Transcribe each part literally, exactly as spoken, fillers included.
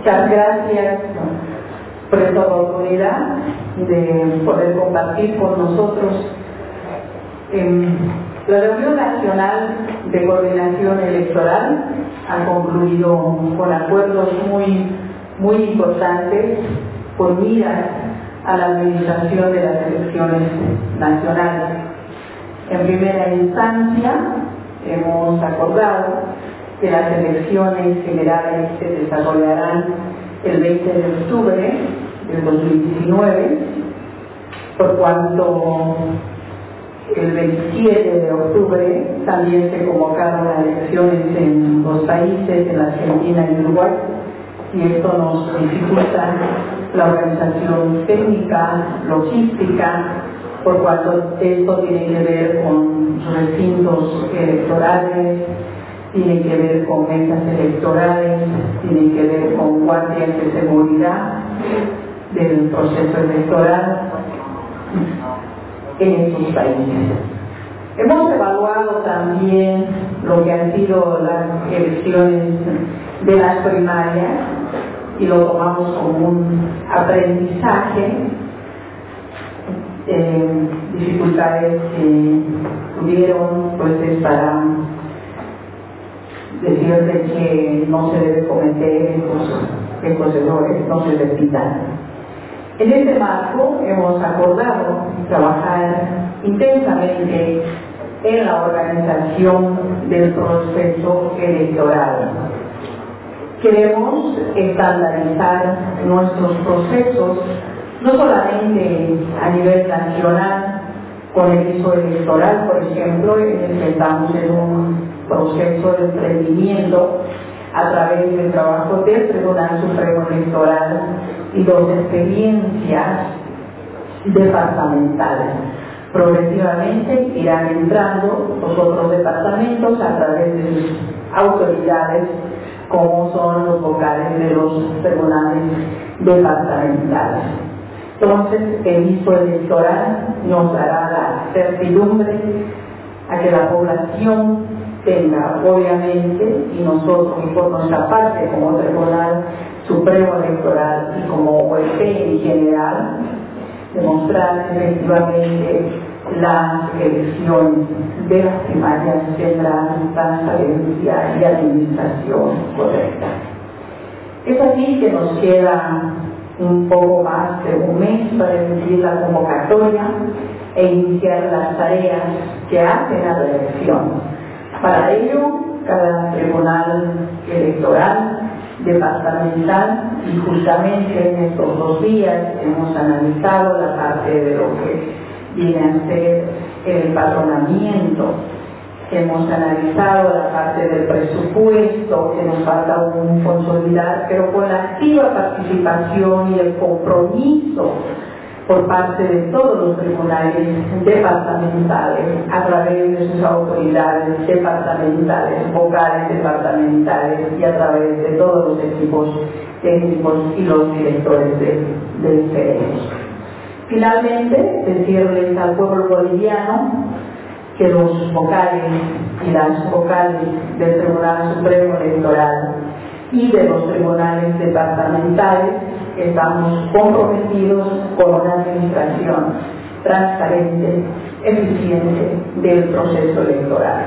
Muchas gracias por esta oportunidad de poder compartir con nosotros. Eh, la reunión nacional de coordinación electoral ha concluido con acuerdos muy, muy importantes con miras a la administración de las elecciones nacionales. En primera instancia, hemos acordado que las elecciones generales se desarrollarán el veinte de octubre del dos mil diecinueve, por cuanto el veintisiete de octubre también se convocaron las elecciones en dos países, en Argentina y Uruguay, y esto nos dificulta la organización técnica, logística, por cuanto esto tiene que ver con recintos electorales, tiene que ver con mesas electorales, tiene que ver con guardias de seguridad del proceso electoral en estos países. Hemos evaluado también lo que han sido las elecciones de las primarias y lo tomamos como un aprendizaje, eh, dificultades que tuvieron, pues es para decirles que no se debe cometer estos, estos errores, no se repitan. En este marco hemos acordado trabajar intensamente en la organización del proceso electoral. Queremos estandarizar nuestros procesos, no solamente a nivel nacional, con el piso electoral, por ejemplo, estamos en un proceso de emprendimiento a través del trabajo del Tribunal Supremo Electoral y dos experiencias departamentales. Progresivamente irán entrando los otros departamentos a través de sus autoridades, como son los vocales de los tribunales departamentales. Entonces, el piso electoral nos dará la certidumbre a que la población tenga, obviamente, y nosotros por nuestra parte como Tribunal Supremo Electoral y como O E P en general, demostrar efectivamente las elecciones de las primarias tendrán transparencia y administración correcta. Es así que nos queda un poco más de un mes para emitir la convocatoria e iniciar las tareas que hacen a la elección. Para ello, cada tribunal electoral departamental, y justamente en estos dos días hemos analizado la parte de lo que viene a ser el patronamiento, hemos analizado la parte del presupuesto que nos falta aún consolidar, pero con la activa participación y el compromiso por parte de todos los tribunales departamentales, a través de sus autoridades departamentales, vocales departamentales y a través de todos los equipos técnicos y los directores de, de C E S. Finalmente, decirles al pueblo boliviano que los vocales y las vocales del Tribunal Supremo Electoral y de los tribunales departamentales estamos comprometidos con una administración transparente, eficiente del proceso electoral.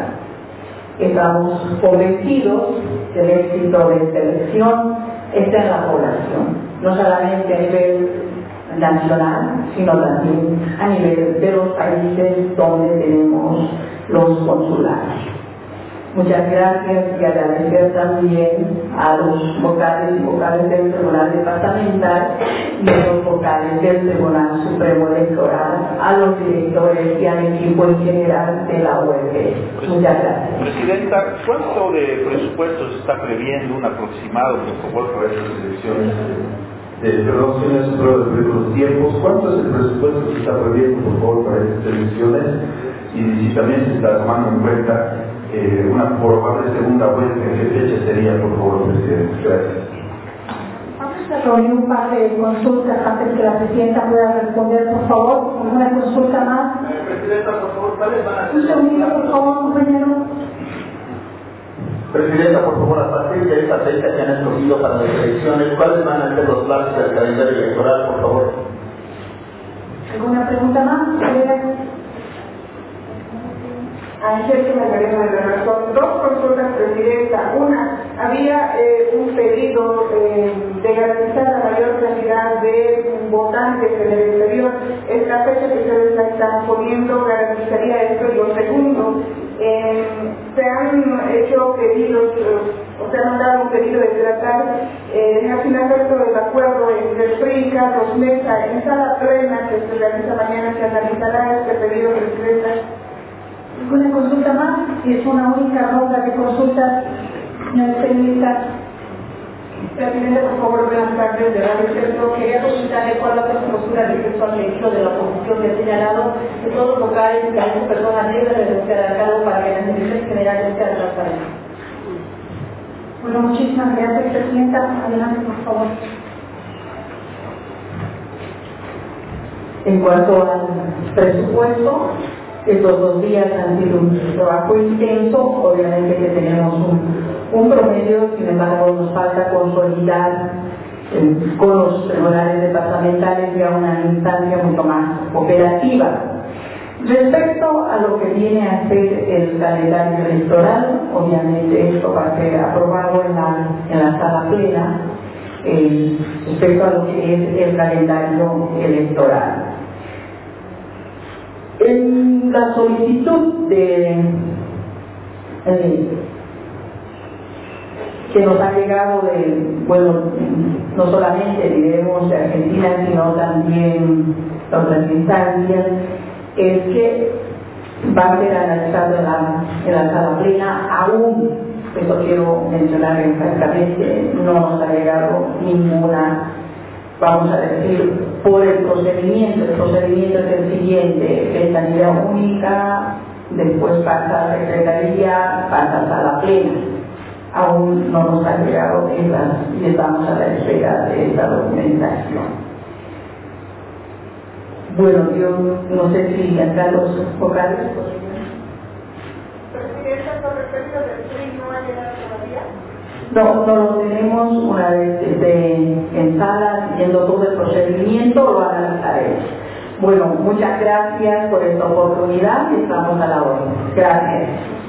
Estamos convencidos que el éxito de esta elección está en la población, no solamente a nivel nacional, sino también a nivel de los países donde tenemos los consulados. Muchas gracias y agradecer también a los vocales y vocales del Tribunal Departamental y a los vocales del Tribunal Supremo Electoral, a los directores y al equipo en general de la O E P. Muchas gracias. Presidenta, ¿cuánto de presupuesto se está previendo, un aproximado, por favor, para estas elecciones? Eh, perdón, señor Supremo, de los tiempos. ¿Cuánto es el presupuesto que se está previendo, por favor, para estas elecciones? Y si también se está tomando en cuenta Eh, una probable segunda vuelta, ¿en qué fecha sería, por favor, presidente? Gracias. Vamos a reunir un par de consultas antes que la presidenta pueda responder, por favor. ¿Alguna consulta más? Eh, presidenta, por favor, ¿cuáles van a ser? Un segundito, por favor, compañero. Presidenta, por favor, a partir de esta fecha que han escogido para las elecciones, ¿cuáles van a ser los plazos del calendario electoral, por favor? ¿Alguna pregunta más? Angélica Margarita de la Razón. Dos consultas, Presidenta. Una, había eh, un pedido eh, de garantizar la mayor cantidad de votantes en el exterior. Esta fecha que ustedes la están poniendo garantizaría esto. Y lo segundo, eh, se han hecho pedidos, eh, o se ha mandado un pedido de tratar eh, de finalizar el acuerdo entre el P R I y Carlos Mesa en sala plena que se realiza mañana. Se analizará este pedido, Presidenta. ¿Alguna consulta más? Si es una única ronda de consultas, señora Presidenta. Presidente, por favor, buenas tardes de Radio Centro. Quería consultarle cuál es la postura respecto al hecho de la oposición que ha señalado que todos los locales que hay personas deben renunciar al cargo para que las elecciones generales sean transparentes. Bueno, muchísimas gracias, Presidenta. Adelante, por favor. En cuanto al presupuesto, estos dos días han sido un trabajo intenso. Obviamente que tenemos un, un promedio, sin embargo nos falta consolidar eh, con los tribunales departamentales ya una instancia mucho más operativa. Respecto a lo que viene a ser el calendario electoral, obviamente esto va a ser aprobado en la, en la sala plena eh, respecto a lo que es el calendario electoral. En la solicitud de eh, que nos ha llegado de, bueno, no solamente diremos de Argentina, sino también de otras instancias, es que va a ser analizado en la, en la sala plena. Aún, eso quiero mencionar francamente, no nos ha llegado ninguna, vamos a decir, por el procedimiento. El procedimiento es el siguiente: ventanilla única, después pasa a secretaría, pasa a sala plena. Aún no nos ha llegado esas y estamos a la espera de esa documentación. Bueno, yo no sé si acá los vocales. Presidenta, con respecto del P R I, ¿no ha llegado todavía? No, no lo tenemos. Una vez esté en sala, siguiendo todo el procedimiento, lo analizaremos. Bueno, muchas gracias por esta oportunidad y estamos a la orden. Gracias.